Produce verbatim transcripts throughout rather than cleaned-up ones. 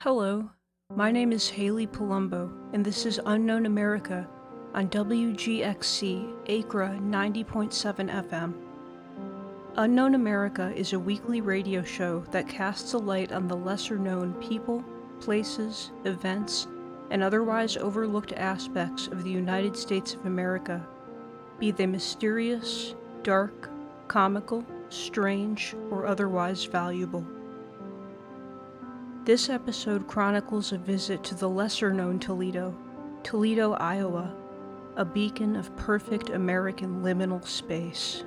Hello, my name is Haley Palumbo, and this is Unknown America on W G X C Acra ninety point seven F M. Unknown America is a weekly radio show that casts a light on the lesser-known people, places, events, and otherwise overlooked aspects of the United States of America, be they mysterious, dark, comical, strange, or otherwise valuable. This episode chronicles a visit to the lesser-known Toledo, Toledo, Iowa, a beacon of perfect American liminal space.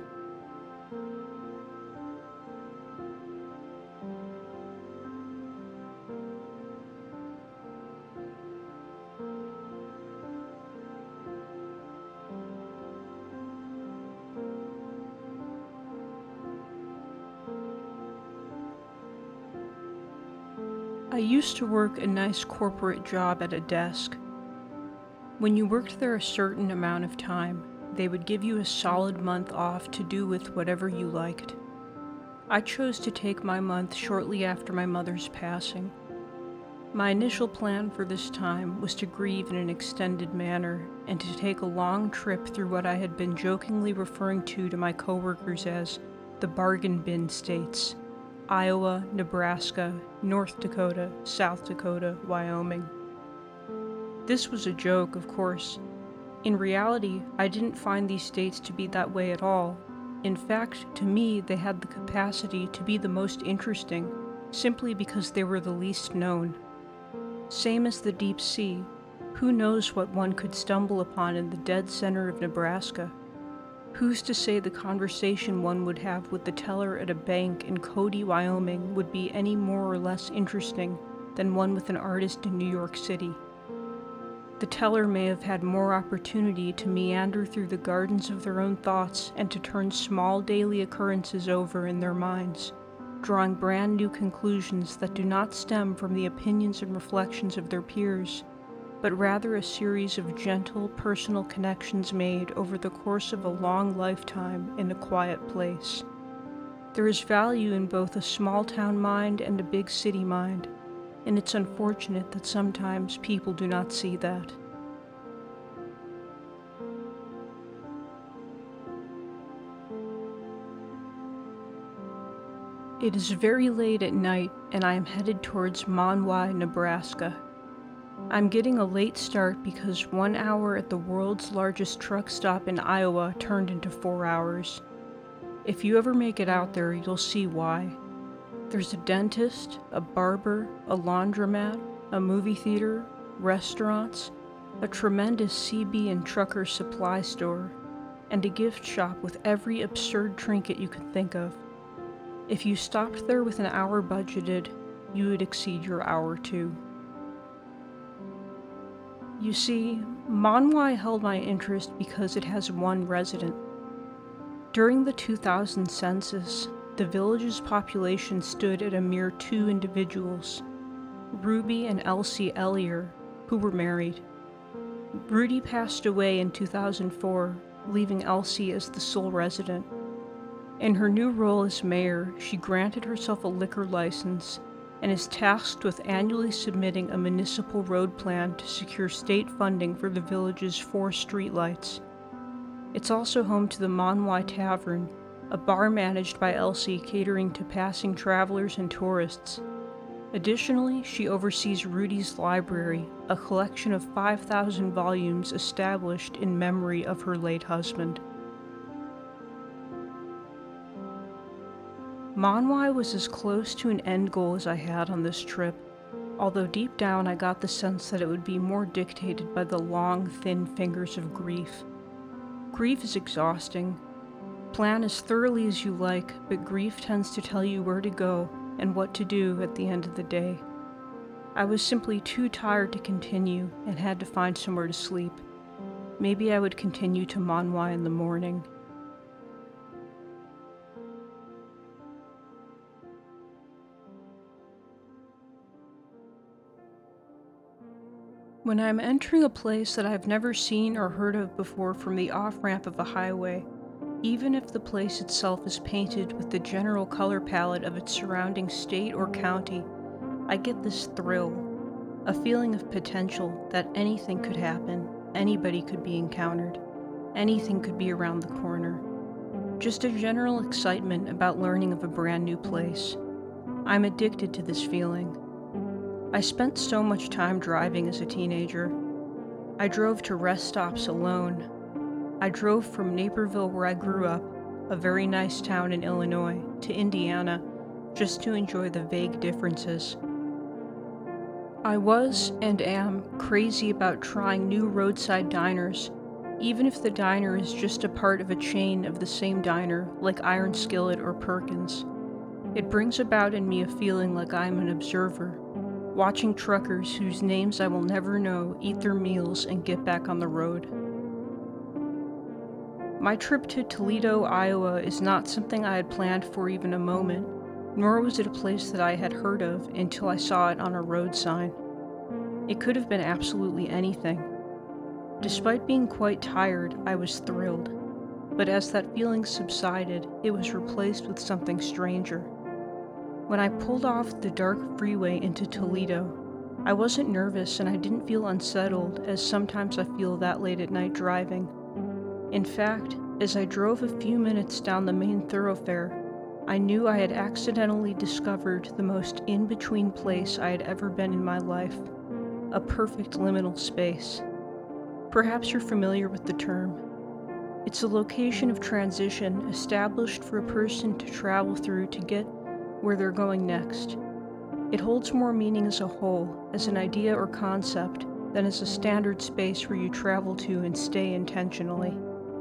I used to work a nice corporate job at a desk. When you worked there a certain amount of time, they would give you a solid month off to do with whatever you liked. I chose to take my month shortly after my mother's passing. My initial plan for this time was to grieve in an extended manner and to take a long trip through what I had been jokingly referring to to my coworkers as the bargain bin states: Iowa, Nebraska, North Dakota, South Dakota, Wyoming. This was a joke, of course. In reality, I didn't find these states to be that way at all. In fact, to me, they had the capacity to be the most interesting, simply because they were the least known. Same as the deep sea. Who knows what one could stumble upon in the dead center of Nebraska? Who's to say the conversation one would have with the teller at a bank in Cody, Wyoming would be any more or less interesting than one with an artist in New York City? The teller may have had more opportunity to meander through the gardens of their own thoughts and to turn small daily occurrences over in their minds, drawing brand new conclusions that do not stem from the opinions and reflections of their peers, but rather a series of gentle, personal connections made over the course of a long lifetime in a quiet place. There is value in both a small-town mind and a big city mind, and it's unfortunate that sometimes people do not see that. It is very late at night, and I am headed towards Monwy, Nebraska. I'm getting a late start because one hour at the world's largest truck stop in Iowa turned into four hours. If you ever make it out there, you'll see why. There's a dentist, a barber, a laundromat, a movie theater, restaurants, a tremendous C B and trucker supply store, and a gift shop with every absurd trinket you can think of. If you stopped there with an hour budgeted, you would exceed your hour too. You see, Monwy held my interest because it has one resident. During the two thousand census, the village's population stood at a mere two individuals, Ruby and Elsie Ellier, who were married. Rudy passed away in two thousand four, leaving Elsie as the sole resident. In her new role as mayor, she granted herself a liquor license and is tasked with annually submitting a municipal road plan to secure state funding for the village's four streetlights. It's also home to the Monwy Tavern, a bar managed by Elsie catering to passing travelers and tourists. Additionally, she oversees Rudy's Library, a collection of five thousand volumes established in memory of her late husband. Monwy was as close to an end goal as I had on this trip, although deep down I got the sense that it would be more dictated by the long, thin fingers of grief. Grief is exhausting. Plan as thoroughly as you like, but grief tends to tell you where to go and what to do at the end of the day. I was simply too tired to continue and had to find somewhere to sleep. Maybe I would continue to Monwy in the morning. When I'm entering a place that I've never seen or heard of before from the off-ramp of a highway, even if the place itself is painted with the general color palette of its surrounding state or county, I get this thrill, a feeling of potential that anything could happen, anybody could be encountered, anything could be around the corner. Just a general excitement about learning of a brand new place. I'm addicted to this feeling. I spent so much time driving as a teenager. I drove to rest stops alone. I drove from Naperville, where I grew up, a very nice town in Illinois, to Indiana, just to enjoy the vague differences. I was, and am, crazy about trying new roadside diners, even if the diner is just a part of a chain of the same diner, like Iron Skillet or Perkins. It brings about in me a feeling like I am an observer, watching truckers whose names I will never know eat their meals and get back on the road. My trip to Toledo, Iowa is not something I had planned for even a moment, nor was it a place that I had heard of until I saw it on a road sign. It could have been absolutely anything. Despite being quite tired, I was thrilled, but as that feeling subsided, it was replaced with something stranger. When I pulled off the dark freeway into Toledo, I wasn't nervous and I didn't feel unsettled, as sometimes I feel that late at night driving. In fact, as I drove a few minutes down the main thoroughfare, I knew I had accidentally discovered the most in-between place I had ever been in my life, a perfect liminal space. Perhaps you're familiar with the term. It's a location of transition established for a person to travel through to get where they're going next. It holds more meaning as a whole, as an idea or concept, than as a standard space where you travel to and stay intentionally.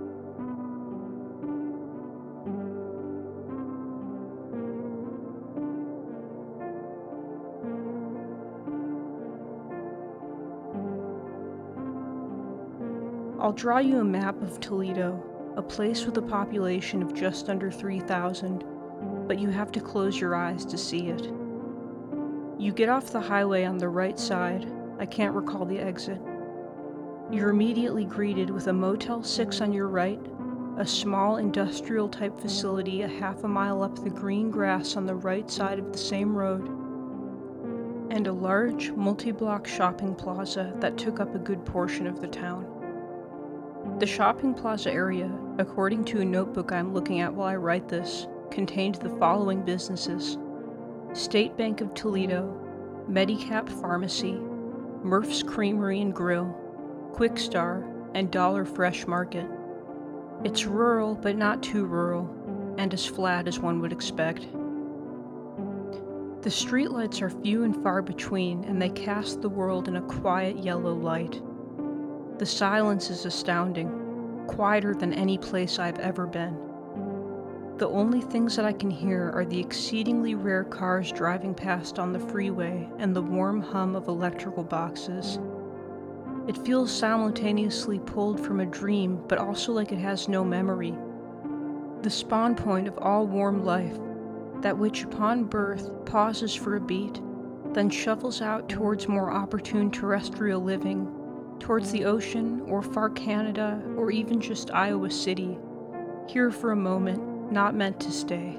I'll draw you a map of Toledo, a place with a population of just under three thousand, but you have to close your eyes to see it. You get off the highway on the right side, I can't recall the exit. You're immediately greeted with a Motel six on your right, a small industrial-type facility a half a mile up the green grass on the right side of the same road, and a large, multi-block shopping plaza that took up a good portion of the town. The shopping plaza area, according to a notebook I'm looking at while I write this, contained the following businesses: State Bank of Toledo, Medicap Pharmacy, Murph's Creamery and Grill, Quick Star, and Dollar Fresh Market. It's rural, but not too rural, and as flat as one would expect. The streetlights are few and far between, and they cast the world in a quiet yellow light. The silence is astounding, quieter than any place I've ever been. The only things that I can hear are the exceedingly rare cars driving past on the freeway and the warm hum of electrical boxes. It feels simultaneously pulled from a dream, but also like it has no memory. The spawn point of all warm life, that which upon birth pauses for a beat, then shuffles out towards more opportune terrestrial living, towards the ocean, or far Canada, or even just Iowa City, here for a moment, not meant to stay.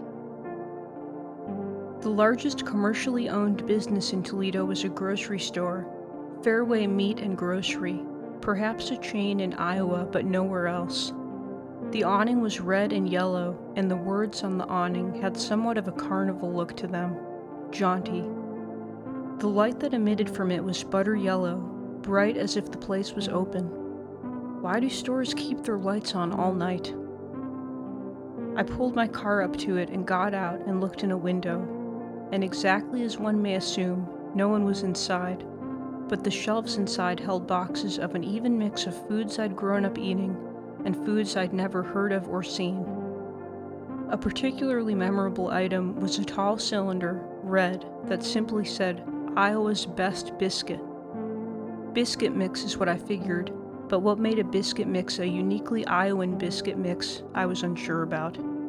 The largest commercially owned business in Toledo was a grocery store, Fairway Meat and Grocery, perhaps a chain in Iowa, but nowhere else. The awning was red and yellow, and the words on the awning had somewhat of a carnival look to them, jaunty. The light that emitted from it was butter yellow, bright as if the place was open. Why do stores keep their lights on all night? I pulled my car up to it and got out and looked in a window, and exactly as one may assume, no one was inside, but the shelves inside held boxes of an even mix of foods I'd grown up eating and foods I'd never heard of or seen. A particularly memorable item was a tall cylinder, red, that simply said, "Iowa's Best Biscuit." Biscuit mix is what I figured, but what made a biscuit mix a uniquely Iowan biscuit mix, I was unsure about.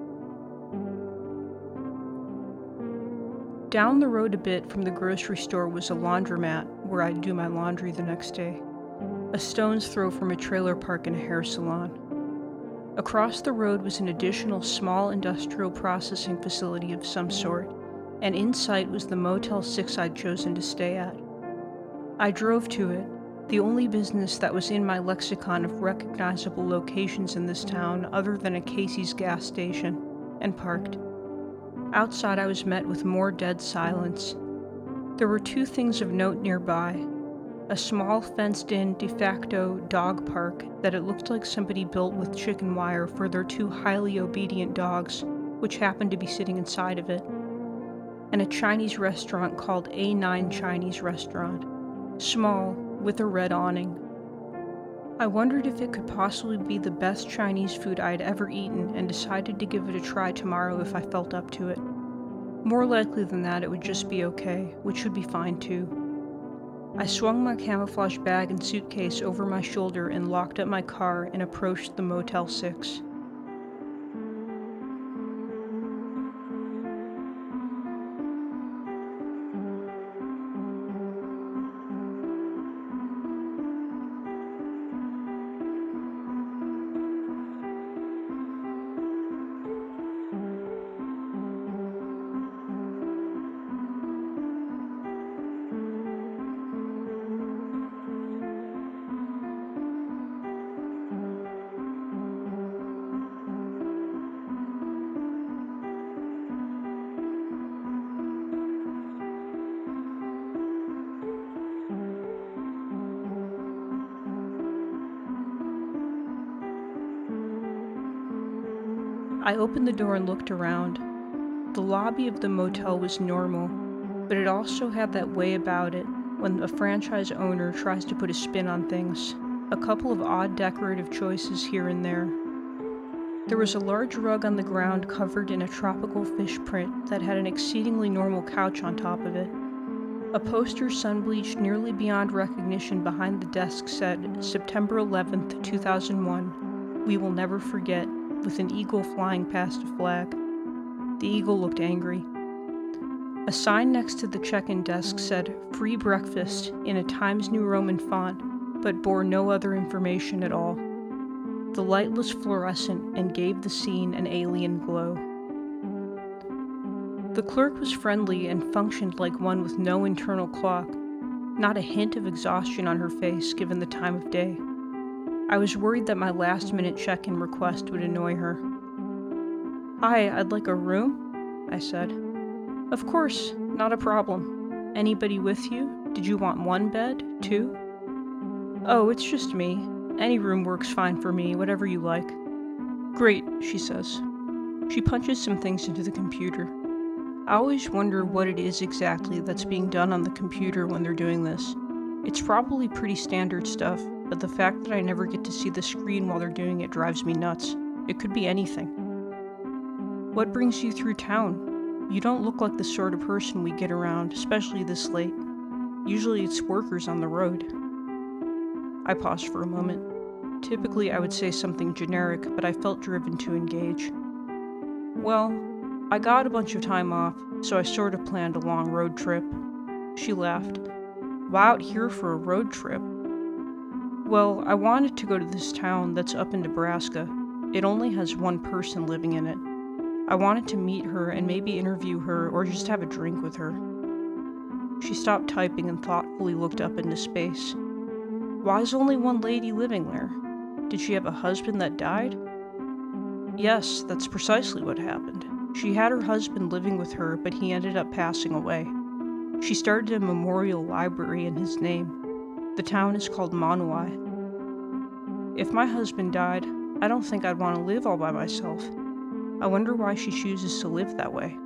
Down the road a bit from the grocery store was a laundromat, where I'd do my laundry the next day, a stone's throw from a trailer park and a hair salon. Across the road was an additional small industrial processing facility of some sort, and in sight was the Motel six I'd chosen to stay at. I drove to it, the only business that was in my lexicon of recognizable locations in this town other than a Casey's gas station, and parked. Outside, I was met with more dead silence. There were two things of note nearby. A small fenced-in de facto dog park that it looked like somebody built with chicken wire for their two highly obedient dogs, which happened to be sitting inside of it, and a Chinese restaurant called A nine Chinese Restaurant, small, with a red awning. I wondered if it could possibly be the best Chinese food I had ever eaten and decided to give it a try tomorrow if I felt up to it. More likely than that, it would just be okay, which would be fine too. I swung my camouflage bag and suitcase over my shoulder and locked up my car and approached the Motel six. I opened the door and looked around. The lobby of the motel was normal, but it also had that way about it when a franchise owner tries to put a spin on things. A couple of odd decorative choices here and there. There was a large rug on the ground covered in a tropical fish print that had an exceedingly normal couch on top of it. A poster sun-bleached nearly beyond recognition behind the desk said, September eleventh, two thousand one, We Will Never Forget, with an eagle flying past a flag. The eagle looked angry. A sign next to the check-in desk said, Free Breakfast, in a Times New Roman font, but bore no other information at all. The light was fluorescent and gave the scene an alien glow. The clerk was friendly and functioned like one with no internal clock, not a hint of exhaustion on her face given the time of day. I was worried that my last-minute check-in request would annoy her. Hi, I'd like a room, I said. Of course, not a problem. Anybody with you? Did you want one bed, two? Oh, it's just me. Any room works fine for me, whatever you like. Great, she says. She punches some things into the computer. I always wonder what it is exactly that's being done on the computer when they're doing this. It's probably pretty standard stuff, but the fact that I never get to see the screen while they're doing it drives me nuts. It could be anything. What brings you through town? You don't look like the sort of person we get around, especially this late. Usually it's workers on the road. I paused for a moment. Typically I would say something generic, but I felt driven to engage. Well, I got a bunch of time off, so I sort of planned a long road trip. She laughed. Why out here for a road trip? Well, I wanted to go to this town that's up in Nebraska. It only has one person living in it. I wanted to meet her and maybe interview her or just have a drink with her. She stopped typing and thoughtfully looked up into space. Why is only one lady living there? Did she have a husband that died? Yes, that's precisely what happened. She had her husband living with her, but he ended up passing away. She started a memorial library in his name. The town is called Monowi. If my husband died, I don't think I'd want to live all by myself. I wonder why she chooses to live that way.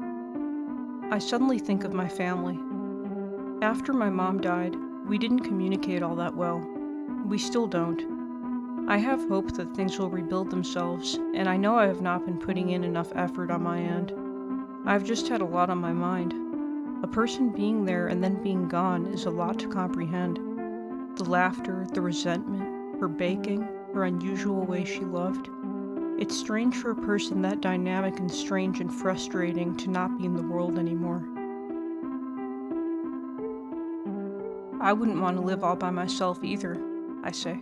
I suddenly think of my family. After my mom died, we didn't communicate all that well. We still don't. I have hope that things will rebuild themselves, and I know I have not been putting in enough effort on my end. I've just had a lot on my mind. A person being there and then being gone is a lot to comprehend. The laughter, the resentment, her baking, her unusual way she loved. It's strange for a person that dynamic and strange and frustrating to not be in the world anymore. I wouldn't want to live all by myself either, I say.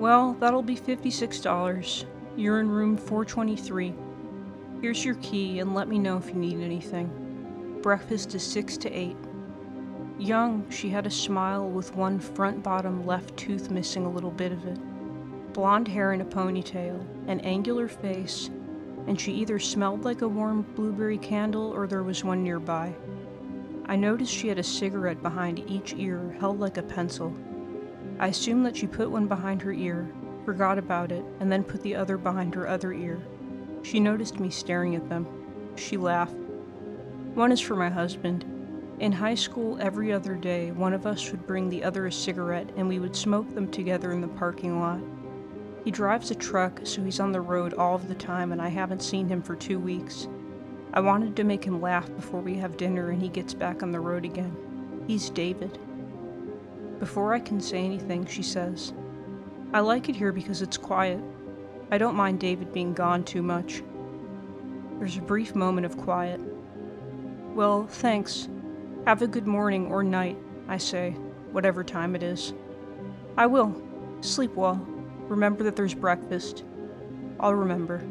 Well, that'll be fifty-six dollars. You're in room four twenty-three. Here's your key and let me know if you need anything. Breakfast is six to eight. Young, she had a smile with one front bottom left tooth missing a little bit of it. Blonde hair in a ponytail, an angular face, and she either smelled like a warm blueberry candle or there was one nearby. I noticed she had a cigarette behind each ear, held like a pencil. I assumed that she put one behind her ear, forgot about it, and then put the other behind her other ear. She noticed me staring at them. She laughed. One is for my husband. In high school, every other day, one of us would bring the other a cigarette and we would smoke them together in the parking lot. He drives a truck, so he's on the road all of the time and I haven't seen him for two weeks. I wanted to make him laugh before we have dinner and he gets back on the road again. He's David. Before I can say anything, she says, "I like it here because it's quiet. I don't mind David being gone too much." There's a brief moment of quiet. "Well, thanks. Have a good morning or night," I say, whatever time it is. "I will. Sleep well. Remember that there's breakfast." "I'll remember."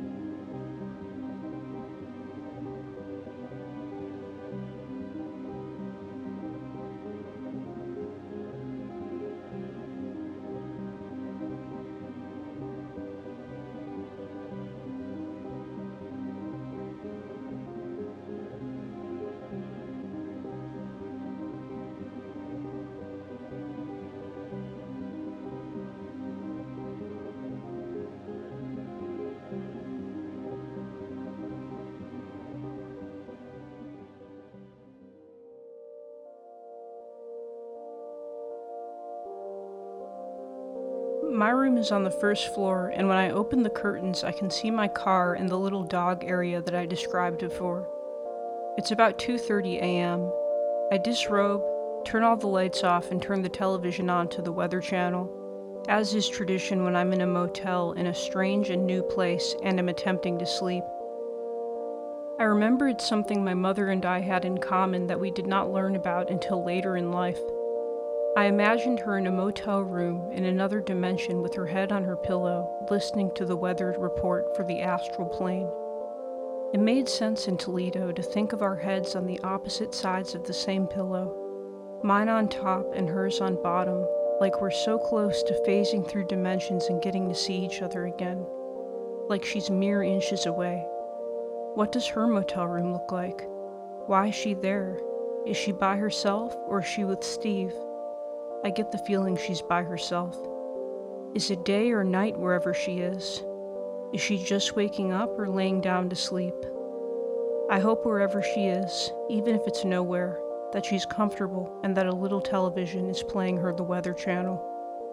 My room is on the first floor, and when I open the curtains, I can see my car and the little dog area that I described before. It's about two thirty a m I disrobe, turn all the lights off, and turn the television on to the Weather Channel, as is tradition when I'm in a motel in a strange and new place and am attempting to sleep. I remember it's something my mother and I had in common that we did not learn about until later in life. I imagined her in a motel room in another dimension with her head on her pillow, listening to the weather report for the astral plane. It made sense in Toledo to think of our heads on the opposite sides of the same pillow, mine on top and hers on bottom, like we're so close to phasing through dimensions and getting to see each other again, like she's mere inches away. What does her motel room look like? Why is she there? Is she by herself or is she with Steve? I get the feeling she's by herself. Is it day or night wherever she is? Is she just waking up or laying down to sleep? I hope wherever she is, even if it's nowhere, that she's comfortable and that a little television is playing her the Weather Channel.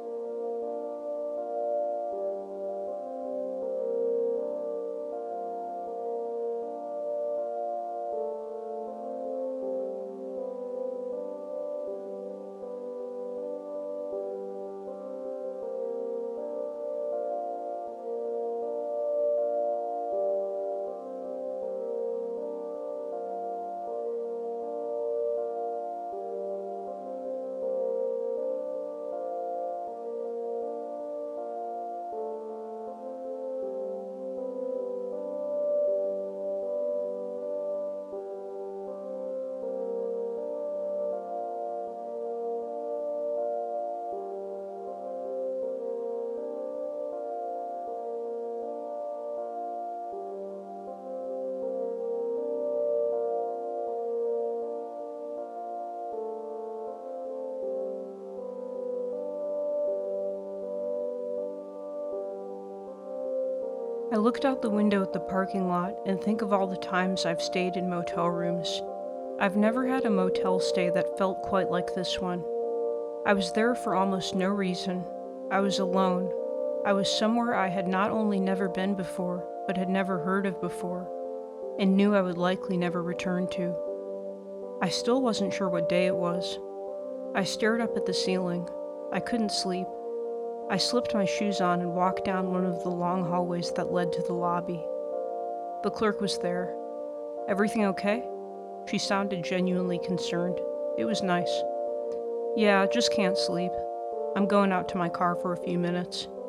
I looked out the window at the parking lot and think of all the times I've stayed in motel rooms. I've never had a motel stay that felt quite like this one. I was there for almost no reason. I was alone. I was somewhere I had not only never been before, but had never heard of before, and knew I would likely never return to. I still wasn't sure what day it was. I stared up at the ceiling. I couldn't sleep. I slipped my shoes on and walked down one of the long hallways that led to the lobby. The clerk was there. "Everything okay?" She sounded genuinely concerned. It was nice. "Yeah, just can't sleep. I'm going out to my car for a few minutes."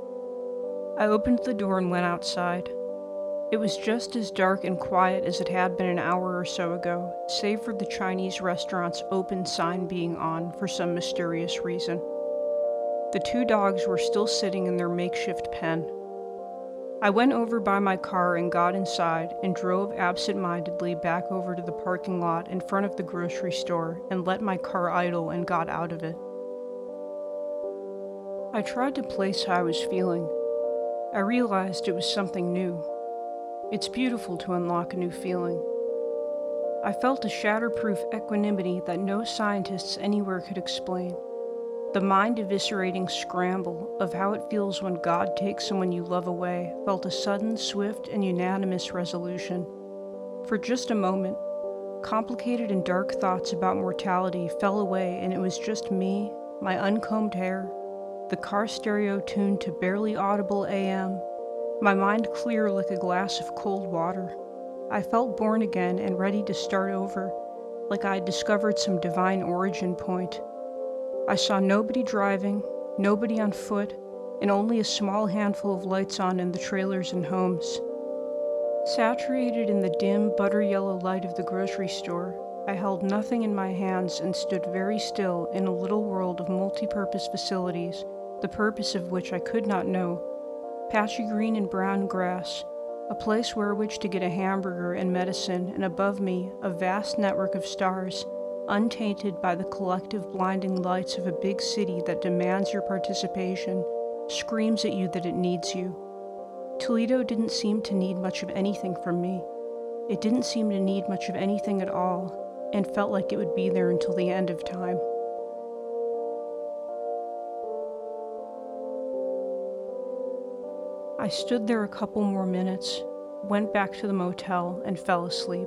I opened the door and went outside. It was just as dark and quiet as it had been an hour or so ago, save for the Chinese restaurant's open sign being on for some mysterious reason. The two dogs were still sitting in their makeshift pen. I went over by my car and got inside and drove absent-mindedly back over to the parking lot in front of the grocery store and let my car idle and got out of it. I tried to place how I was feeling. I realized it was something new. It's beautiful to unlock a new feeling. I felt a shatterproof equanimity that no scientists anywhere could explain. The mind-eviscerating scramble of how it feels when God takes someone you love away felt a sudden, swift, and unanimous resolution. For just a moment, complicated and dark thoughts about mortality fell away, and it was just me, my uncombed hair, the car stereo tuned to barely audible A M, my mind clear like a glass of cold water. I felt born again and ready to start over, like I had discovered some divine origin point. I saw nobody driving, nobody on foot, and only a small handful of lights on in the trailers and homes. Saturated in the dim, butter-yellow light of the grocery store, I held nothing in my hands and stood very still in a little world of multi-purpose facilities, the purpose of which I could not know. Patchy green and brown grass, a place where which to get a hamburger and medicine, and above me, a vast network of stars, untainted by the collective blinding lights of a big city that demands your participation, screams at you that it needs you. Toledo didn't seem to need much of anything from me. It didn't seem to need much of anything at all, and felt like it would be there until the end of time. I stood there a couple more minutes, went back to the motel, and fell asleep.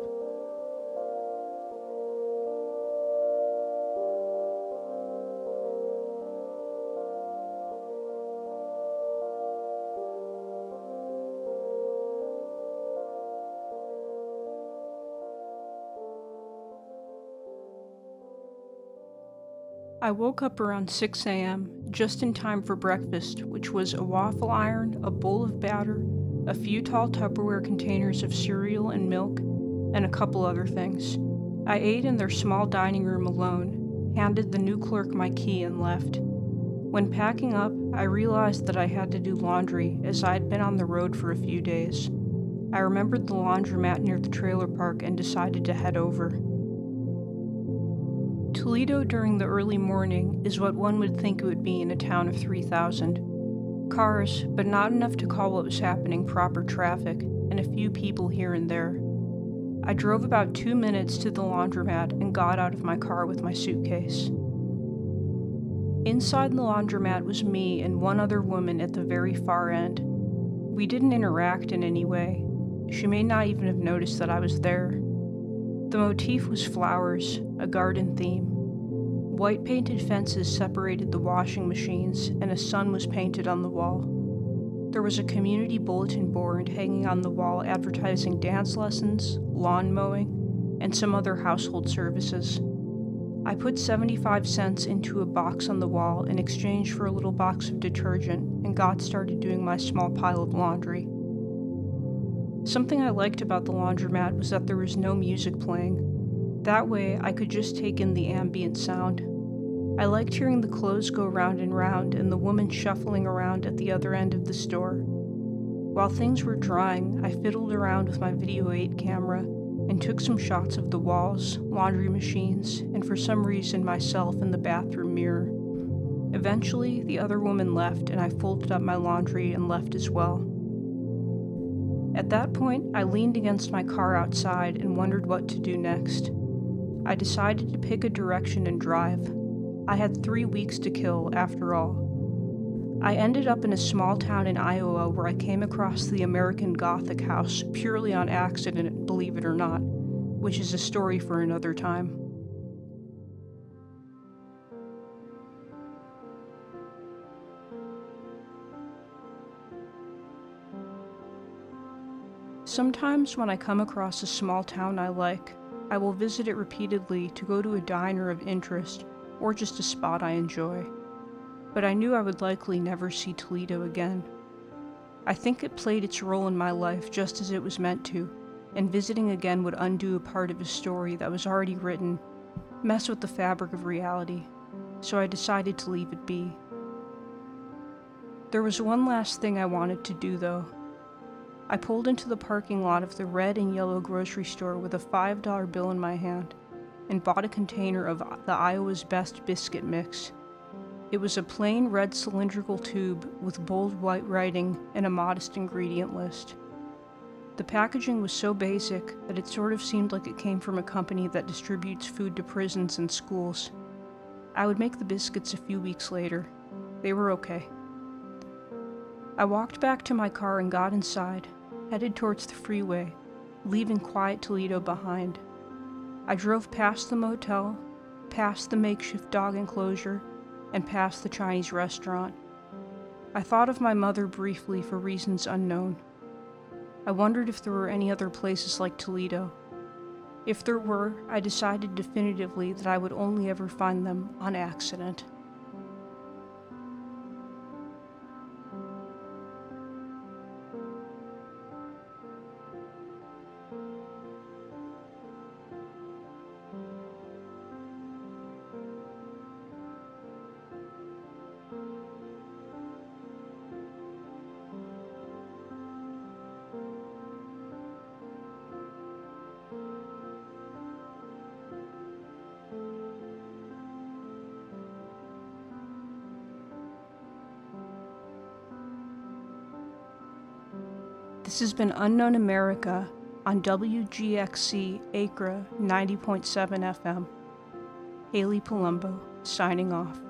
I woke up around six a m, just in time for breakfast, which was a waffle iron, a bowl of batter, a few tall Tupperware containers of cereal and milk, and a couple other things. I ate in their small dining room alone, handed the new clerk my key, and left. When packing up, I realized that I had to do laundry, as I had been on the road for a few days. I remembered the laundromat near the trailer park and decided to head over. Toledo during the early morning is what one would think it would be in a town of three thousand. Cars, but not enough to call what was happening proper traffic, and a few people here and there. I drove about two minutes to the laundromat and got out of my car with my suitcase. Inside the laundromat was me and one other woman at the very far end. We didn't interact in any way. She may not even have noticed that I was there. The motif was flowers, a garden theme. White painted fences separated the washing machines, and a sun was painted on the wall. There was a community bulletin board hanging on the wall advertising dance lessons, lawn mowing, and some other household services. I put seventy-five cents into a box on the wall in exchange for a little box of detergent and got started doing my small pile of laundry. Something I liked about the laundromat was that there was no music playing. That way, I could just take in the ambient sound. I liked hearing the clothes go round and round and the woman shuffling around at the other end of the store. While things were drying, I fiddled around with my Video eight camera and took some shots of the walls, laundry machines, and for some reason myself in the bathroom mirror. Eventually, the other woman left and I folded up my laundry and left as well. At that point, I leaned against my car outside and wondered what to do next. I decided to pick a direction and drive. I had three weeks to kill, after all. I ended up in a small town in Iowa where I came across the American Gothic house purely on accident, believe it or not, which is a story for another time. Sometimes when I come across a small town I like, I will visit it repeatedly to go to a diner of interest or just a spot I enjoy. But I knew I would likely never see Toledo again. I think it played its role in my life just as it was meant to, and visiting again would undo a part of his story that was already written, mess with the fabric of reality, so I decided to leave it be. There was one last thing I wanted to do, though. I pulled into the parking lot of the red and yellow grocery store with a five dollar bill in my hand and bought a container of the Iowa's Best biscuit mix. It was a plain red cylindrical tube with bold white writing and a modest ingredient list. The packaging was so basic that it sort of seemed like it came from a company that distributes food to prisons and schools. I would make the biscuits a few weeks later. They were okay. I walked back to my car and got inside, headed towards the freeway, leaving quiet Toledo behind. I drove past the motel, past the makeshift dog enclosure, and past the Chinese restaurant. I thought of my mother briefly for reasons unknown. I wondered if there were any other places like Toledo. If there were, I decided definitively that I would only ever find them on accident. This has been Unknown America on W G X C Acra ninety point seven F M. Haley Palumbo, signing off.